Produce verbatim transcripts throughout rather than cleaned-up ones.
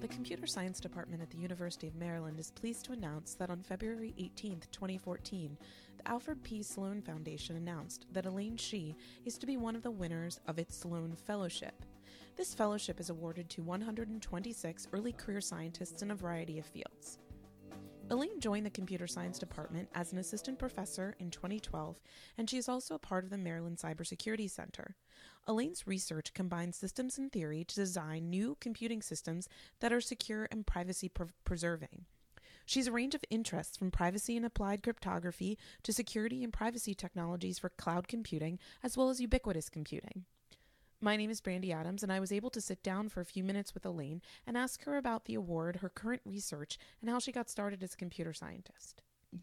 The Computer Science Department at the University of Maryland is pleased to announce that on February eighteenth, twenty fourteen, the Alfred P. Sloan Foundation announced that Elaine Shi is to be one of the winners of its Sloan Fellowship. This fellowship is awarded to one hundred twenty-six early career scientists in a variety of fields. Elaine joined the Computer Science Department as an assistant professor in twenty twelve, and she is also a part of the Maryland Cybersecurity Center. Elaine's research combines systems and theory to design new computing systems that are secure and privacy-preserving. She has a range of interests from privacy and applied cryptography to security and privacy technologies for cloud computing, as well as ubiquitous computing. My name is Brandy Adams, and I was able to sit down for a few minutes with Elaine and ask her about the award, her current research, and how she got started as a computer scientist.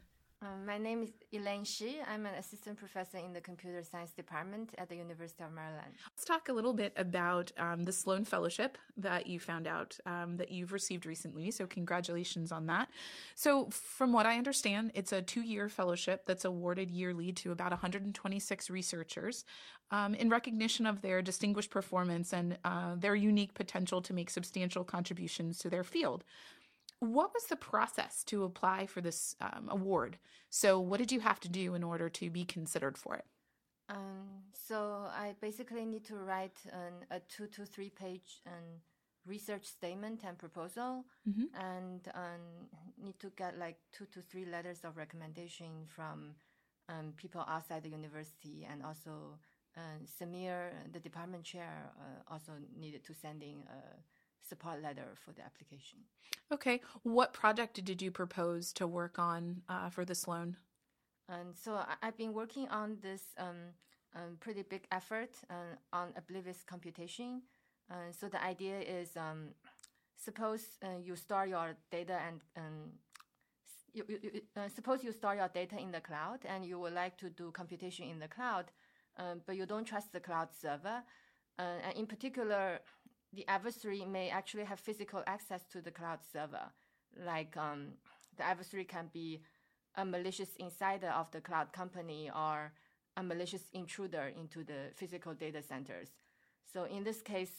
Um, my name is Elaine Shi. I'm an assistant professor in the Computer Science Department at the University of Maryland. Let's talk a little bit about um, the Sloan Fellowship that you found out um, that you've received recently, so congratulations on that. So from what I understand, it's a two-year fellowship that's awarded yearly to about one hundred twenty-six researchers um, in recognition of their distinguished performance and uh, their unique potential to make substantial contributions to their field. What was the process to apply for this um, award? So what did you have to do in order to be considered for it? Um, so I basically need to write an, a two to three page um, research statement and proposal, mm-hmm. and um, need to get like two to three letters of recommendation from um, people outside the university, and also uh, Samir, the department chair, uh, also needed to send in a support letter for the application. Okay. What project did you propose to work on uh, for the Sloan? And so I, I've been working on this um, um, pretty big effort uh, on oblivious computation. Uh, so the idea is, um, suppose uh, you store your data and um, you, you, uh, suppose you store your data in the cloud and you would like to do computation in the cloud, um, but you don't trust the cloud server. Uh, and in particular, the adversary may actually have physical access to the cloud server. Like um, the adversary can be a malicious insider of the cloud company or a malicious intruder into the physical data centers. So in this case,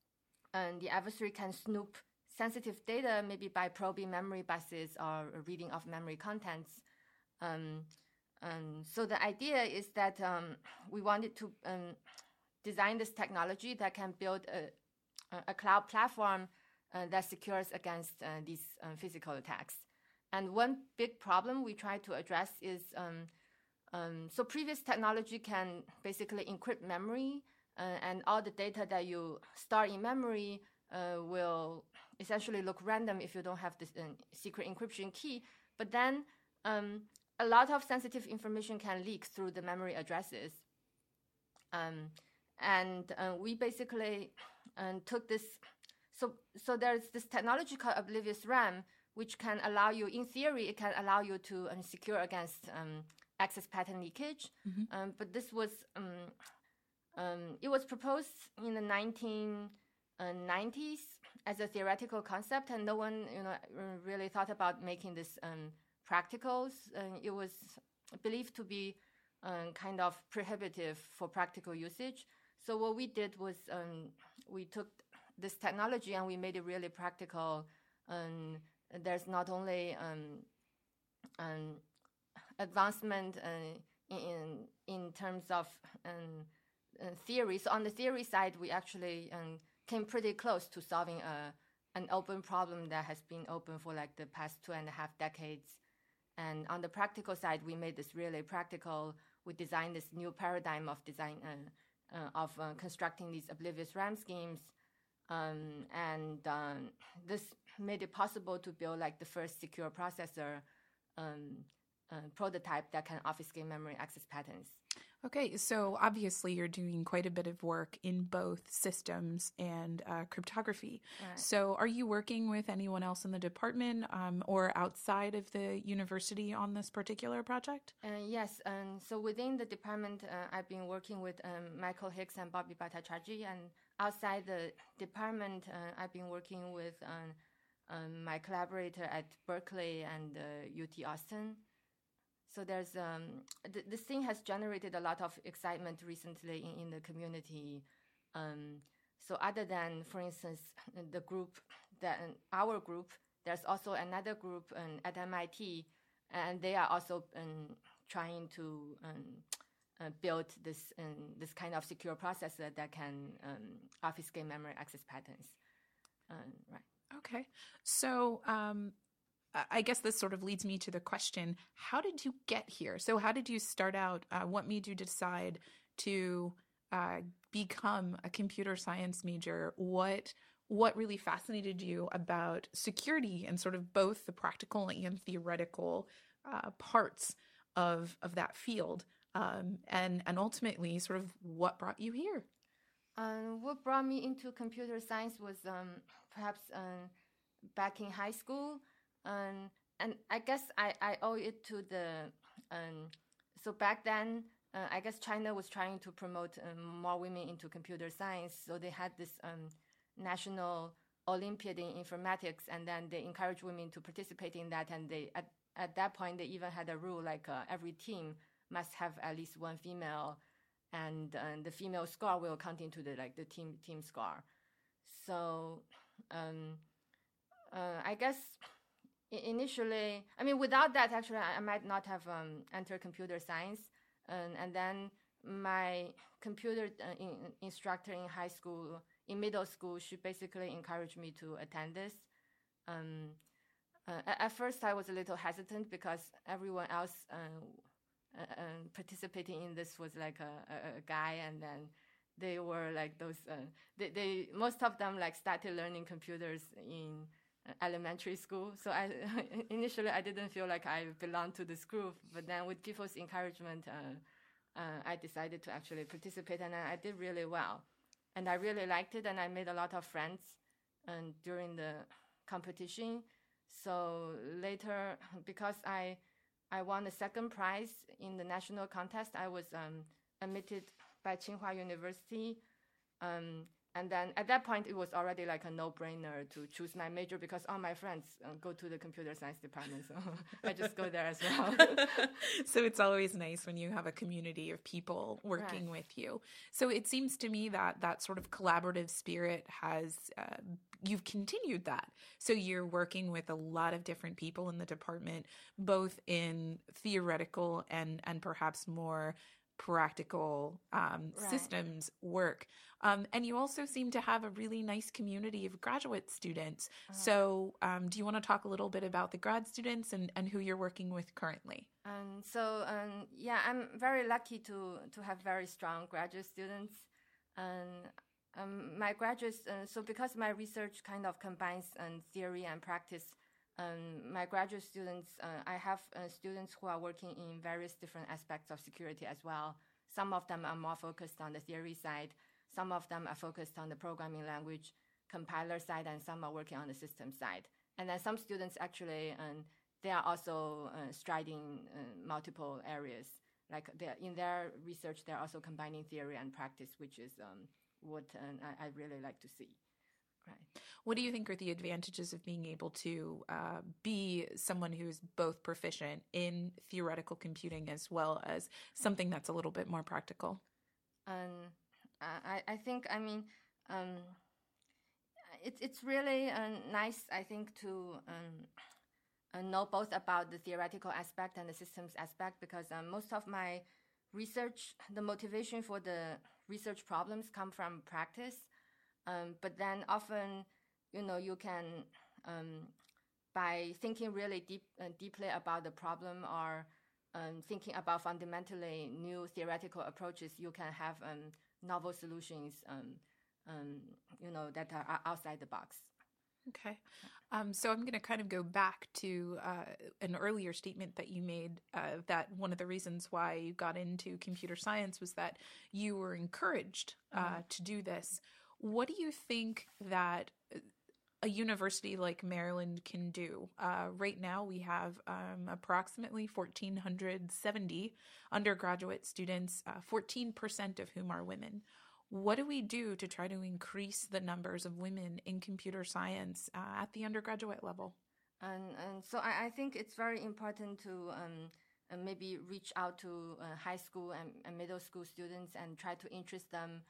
um, the adversary can snoop sensitive data, maybe by probing memory buses or reading of memory contents. Um, um, so the idea is that um, we wanted to um, design this technology that can build a a cloud platform uh, that secures against uh, these uh, physical attacks. And one big problem we try to address is, um, um, so previous technology can basically encrypt memory, uh, and all the data that you store in memory uh, will essentially look random if you don't have this uh, secret encryption key. But then um, a lot of sensitive information can leak through the memory addresses. Um, and uh, we basically and took this, so so there's this technology called Oblivious RAM, which can allow you, in theory, it can allow you to um, secure against um, access pattern leakage. Mm-hmm. Um, but this was, um, um, it was proposed in the nineteen nineties as a theoretical concept, and no one, you know, really thought about making this um, practical. Uh, it was believed to be um, kind of prohibitive for practical usage. So what we did was um, we took this technology and we made it really practical. Um, there's not only um, um, advancement uh, in in terms of um, uh, theory. So on the theory side, we actually um, came pretty close to solving a, an open problem that has been open for like the past two and a half decades. And on the practical side, we made this really practical. We designed this new paradigm of design. Uh, Uh, of uh, constructing these oblivious RAM schemes, um, and um, this made it possible to build like the first secure processor um, uh, prototype that can obfuscate memory access patterns. Okay, so obviously you're doing quite a bit of work in both systems and uh, cryptography. Right. So are you working with anyone else in the department um, or outside of the university on this particular project? Uh, yes, um, so within the department, uh, I've been working with um, Michael Hicks and Bobby Bhattacharjee, and outside the department, uh, I've been working with um, um, my collaborator at Berkeley and uh, U T Austin. So there's um, th- this thing has generated a lot of excitement recently in, in the community. Um, So other than, for instance, the group that our group, there's also another group um, at M I T, and they are also um, trying to um, uh, build this um, this kind of secure processor that can um, obfuscate memory access patterns. Um, right. Okay. So um, I guess this sort of leads me to the question, how did you get here? So how did you start out? Uh, what made you decide to uh, become a computer science major? What what really fascinated you about security and sort of both the practical and theoretical uh, parts of of that field? Um, and, and ultimately, sort of what brought you here? Um, what brought me into computer science was um, perhaps um, back in high school. Um, and I guess I, I owe it to the, um, so back then, uh, I guess China was trying to promote um, more women into computer science. So they had this um, national Olympiad in informatics, and then they encouraged women to participate in that. And they at, at that point, they even had a rule like uh, every team must have at least one female, and, uh, the female score will count into the like the team team score. So um, uh, I guess initially, I mean, without that, actually, I, I might not have um, entered computer science. Um, and then my computer uh, in, instructor in high school, in middle school, she basically encouraged me to attend this. Um, uh, at, at first, I was a little hesitant because everyone else uh, uh, uh, participating in this was like a, a, a guy, and then they were like those. Uh, they, they most of them like started learning computers in elementary school. So I initially I didn't feel like I belonged to this group, but then with people's encouragement, uh, uh, I decided to actually participate, and I did really well, and I really liked it, and I made a lot of friends, and during the competition. So later, because I I won the second prize in the national contest, I was um, admitted by Tsinghua University. Um, And then at that point, it was already like a no-brainer to choose my major because all my friends uh, go to the computer science department. So I just go there as well. So it's always nice when you have a community of people working Right. with you. So it seems to me that that sort of collaborative spirit has, uh, you've continued that. So you're working with a lot of different people in the department, both in theoretical and, and perhaps more practical um, Right. systems work. Um, and you also seem to have a really nice community of graduate students. Uh-huh. So um, do you want to talk a little bit about the grad students and, and who you're working with currently? Um, so um, yeah, I'm very lucky to to have very strong graduate students. And um, my graduates, uh, so because my research kind of combines um, theory and practice, um, my graduate students, uh, I have uh, students who are working in various different aspects of security as well. Some of them are more focused on the theory side. Some of them are focused on the programming language compiler side, and some are working on the system side. And then some students actually, um, they are also uh, striding uh, multiple areas. Like they're, in their research, they're also combining theory and practice, which is um, what um, I, I really like to see. Right. What do you think are the advantages of being able to uh, be someone who's both proficient in theoretical computing as well as something that's a little bit more practical? Um, I, I think, I mean, um, it's it's really uh, nice, I think, to um, uh, know both about the theoretical aspect and the systems aspect, because um, most of my research, the motivation for the research problems come from practice. Um, but then often, you know, you can, um, by thinking really deep, uh, deeply about the problem, or um, thinking about fundamentally new theoretical approaches, you can have um, novel solutions, um, um, you know, that are outside the box. Okay. Um, so I'm going to kind of go back to uh, an earlier statement that you made, uh, that one of the reasons why you got into computer science was that you were encouraged uh, mm-hmm. to do this. What do you think that a university like Maryland can do? Uh, right now, we have um, approximately one thousand four hundred seventy undergraduate students, uh, fourteen percent of whom are women. What do we do to try to increase the numbers of women in computer science uh, at the undergraduate level? And, and so I, I think it's very important to um, uh, maybe reach out to uh, high school and, and middle school students and try to interest them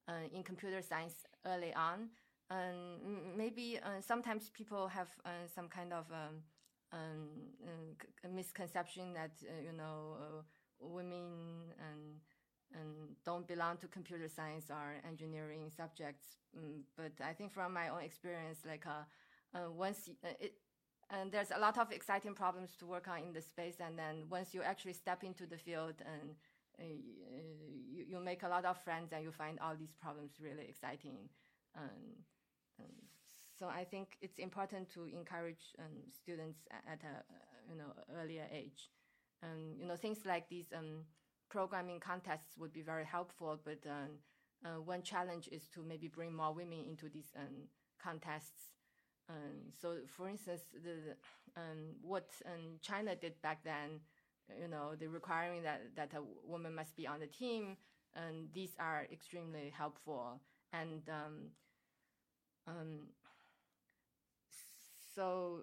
uh, in computer science early on. And maybe uh, sometimes people have uh, some kind of um, um, uh, misconception that uh, you know uh, women and and don't belong to computer science or engineering subjects. Um, but I think from my own experience, like uh, uh, once you, uh, it, and there's a lot of exciting problems to work on in the space, and then once you actually step into the field and uh, you, you make a lot of friends and you find all these problems really exciting. Um, um, so I think it's important to encourage um, students at a you know earlier age. Um, you know things like these um, programming contests would be very helpful, but um, uh, one challenge is to maybe bring more women into these um, contests. Um, so, for instance, the um, what um, China did back then, you know, the requiring that that a woman must be on the team, and these are extremely helpful. And um, um, so,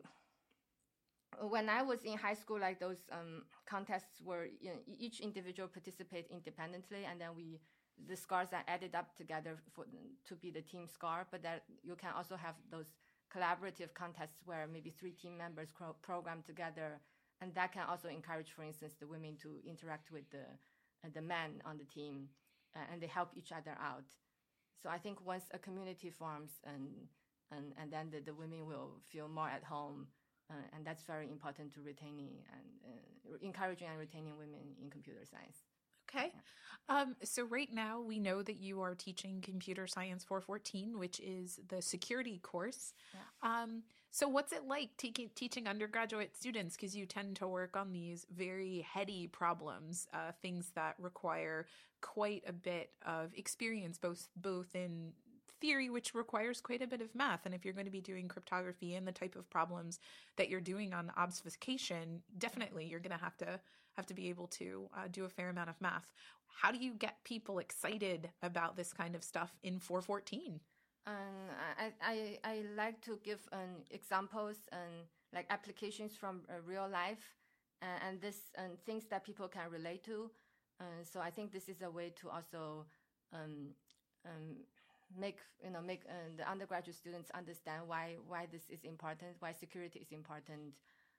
when I was in high school, like those um, contests were, you know, each individual participate independently, and then we the scores are added up together for to be the team score. But that you can also have those collaborative contests where maybe three team members pro- program together, and that can also encourage, for instance, the women to interact with the uh, the men on the team, uh, and they help each other out. So I think once a community forms, and and and then the, the women will feel more at home, uh, and that's very important to retaining and uh, encouraging and retaining women in computer science. Okay. Um, so right now we know that you are teaching Computer Science four fourteen, which is the security course. Yeah. Um, so what's it like te- teaching undergraduate students? Because you tend to work on these very heady problems, uh, things that require quite a bit of experience, both both in theory, which requires quite a bit of math. And if you're going to be doing cryptography and the type of problems that you're doing on obfuscation, definitely you're going to have to have to be able to uh, do a fair amount of math. How do you get people excited about this kind of stuff in four fourteen? Um, I, I, I like to give um, examples and like applications from uh, real life, uh, and this and things that people can relate to. Uh, so I think this is a way to also um, um, make you know make uh, the undergraduate students understand why why this is important, why security is important.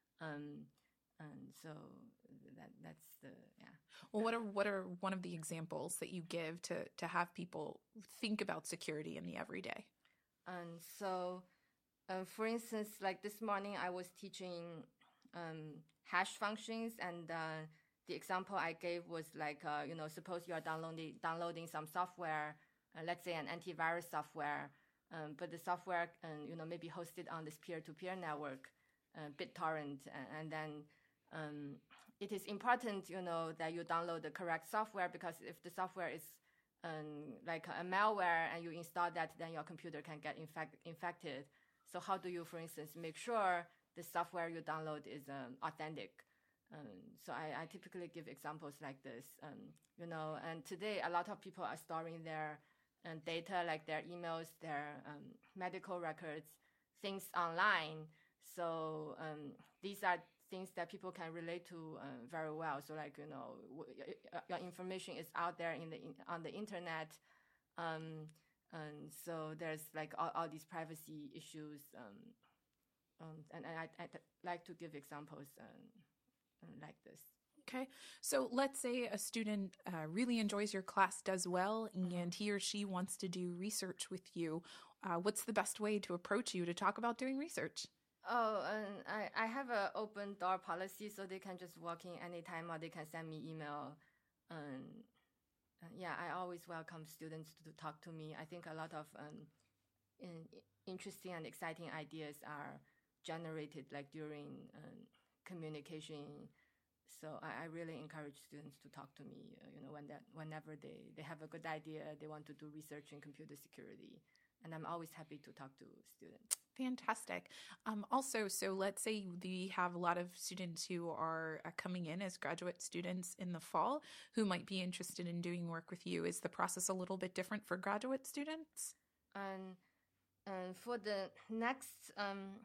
Um, and so that that's the yeah. Well, what are what are one of the examples that you give to to have people think about security in the everyday? And so, um, for instance, like this morning, I was teaching um, hash functions, and uh, the example I gave was like uh, you know, suppose you are downloading downloading some software, uh, let's say an antivirus software, um, but the software um, you know maybe hosted on this peer-to-peer network, uh, BitTorrent, and, and then um, it is important, you know, that you download the correct software, because if the software is um, like a malware and you install that, then your computer can get infect- infected. So how do you, for instance, make sure the software you download is um, authentic? Um, so I, I typically give examples like this, um, you know, and today a lot of people are storing their um, data, like their emails, their um, medical records, things online. So um, these are things that people can relate to uh, very well. So like, you know, w- your information is out there in the in, on the internet. Um, and so there's like all, all these privacy issues. Um, um, and and I, I like to give examples um, like this. Okay. So let's say a student uh, really enjoys your class, does well, and he or she wants to do research with you. Uh, what's the best way to approach you to talk about doing research? Oh, and I, I have an open door policy, so they can just walk in anytime, or they can send me email. Um, uh, yeah, I always welcome students to talk to me. I think a lot of um, in, interesting and exciting ideas are generated like during um, communication. So I, I really encourage students to talk to me. Uh, you know, when that whenever they, they have a good idea, they want to do research in computer security. And I'm always happy to talk to students. Fantastic. Um, also, so let's say we have a lot of students who are uh, coming in as graduate students in the fall who might be interested in doing work with you. Is the process a little bit different for graduate students? And, and for the next um,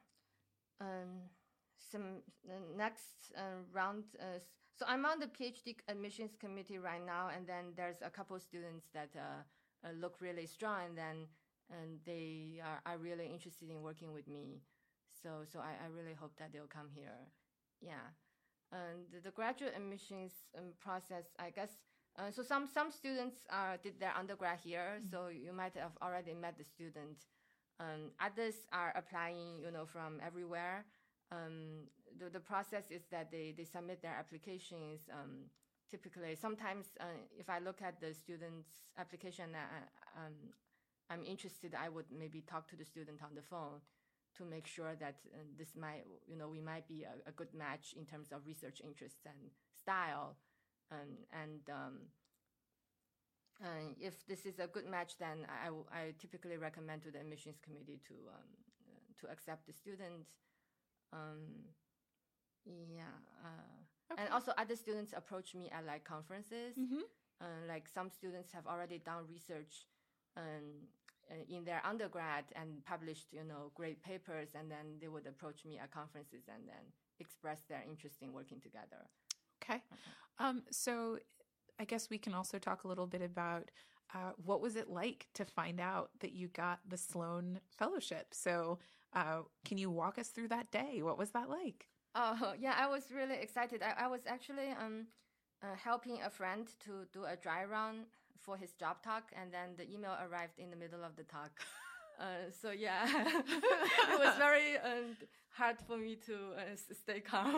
um, some uh, next uh, round, uh, so I'm on the PhD admissions committee right now, and then there's a couple students that uh, uh, look really strong, then and they are, are really interested in working with me. So so I, I really hope that they'll come here. Yeah. And the, the graduate admissions um, process, I guess, uh, so some, some students uh, did their undergrad here, mm-hmm. so you might have already met the student. Um, others are applying, you know, from everywhere. Um, the, the process is that they, they submit their applications. Um, typically, sometimes uh, if I look at the student's application, uh, um, I'm interested, I would maybe talk to the student on the phone to make sure that uh, this might, you know, we might be a, a good match in terms of research interests and style. Um, and um, uh, if this is a good match, then I, I typically recommend to the admissions committee to um, uh, to accept the student. Um, yeah. Uh, okay. And also other students approach me at like conferences. Mm-hmm. Uh, like some students have already done research um, in their undergrad and published, you know, great papers, and then they would approach me at conferences and then express their interest in working together. Okay. Um, so I guess we can also talk a little bit about uh, what was it like to find out that you got the Sloan Fellowship? So uh, can you walk us through that day? What was that like? Oh, yeah, I was really excited. I, I was actually um, uh, helping a friend to do a dry run for his job talk, and then the email arrived in the middle of the talk. Uh, so yeah, it was very um, hard for me to uh, stay calm.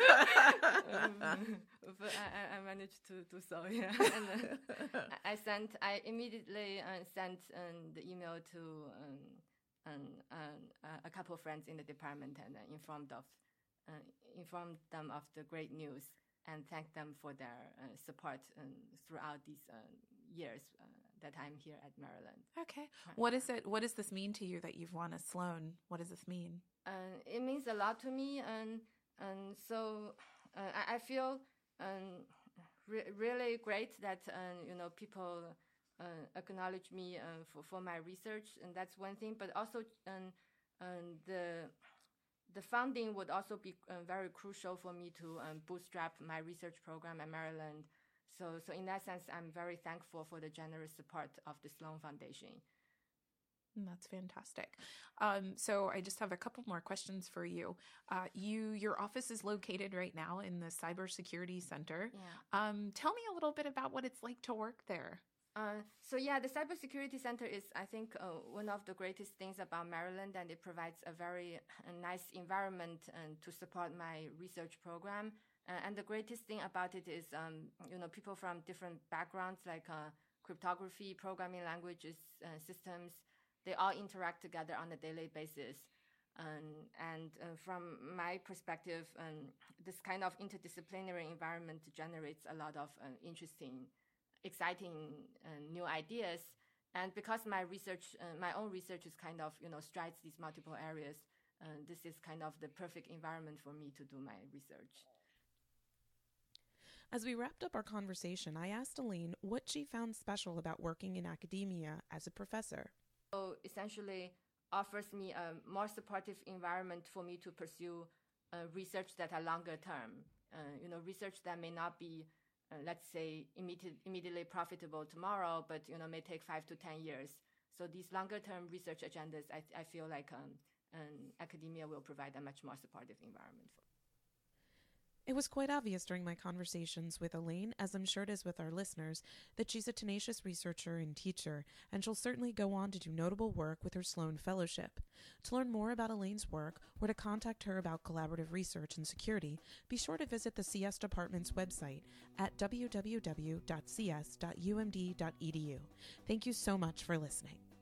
um, but I, I managed to do so. Yeah, and uh, I sent. I immediately uh, sent um, the email to um, um, um, a couple of friends in the department and uh, informed of uh, informed them of the great news and thanked them for their uh, support um, throughout these uh, years uh, that I'm here at Maryland. Okay. What is it? What does this mean to you that you've won a Sloan? What does this mean? Uh, it means a lot to me, and and so uh, I, I feel um, re- really great that uh, you know people uh, acknowledge me uh, for for my research, and that's one thing. But also, um, um, the the funding would also be uh, very crucial for me to um, bootstrap my research program at Maryland. So, so in that sense, I'm very thankful for the generous support of the Sloan Foundation. That's fantastic. Um, so I just have a couple more questions for you. Uh, you, your office is located right now in the Cybersecurity Center. Yeah. Um, tell me a little bit about what it's like to work there. Uh, so yeah, the Cybersecurity Center is, I think, uh, one of the greatest things about Maryland, and it provides a very uh, nice environment uh, to support my research program. Uh, and the greatest thing about it is, um, you know, people from different backgrounds, like uh, cryptography, programming languages, uh, systems, they all interact together on a daily basis. Um, and uh, from my perspective, um, this kind of interdisciplinary environment generates a lot of uh, interesting, exciting uh, new ideas. And because my research, uh, my own research is kind of, you know, strides these multiple areas, uh, this is kind of the perfect environment for me to do my research. As we wrapped up our conversation, I asked Elaine what she found special about working in academia as a professor. So essentially offers me a more supportive environment for me to pursue uh, research that are longer term. Uh, you know, research that may not be, uh, let's say, immediate, immediately profitable tomorrow, but, you know, may take five to ten years. So these longer term research agendas, I, I feel like um, um, academia will provide a much more supportive environment for. It was quite obvious during my conversations with Elaine, as I'm sure it is with our listeners, that she's a tenacious researcher and teacher, and she'll certainly go on to do notable work with her Sloan Fellowship. To learn more about Elaine's work, or to contact her about collaborative research and security, be sure to visit the C S Department's website at w w w dot c s dot u m d dot e d u. Thank you so much for listening.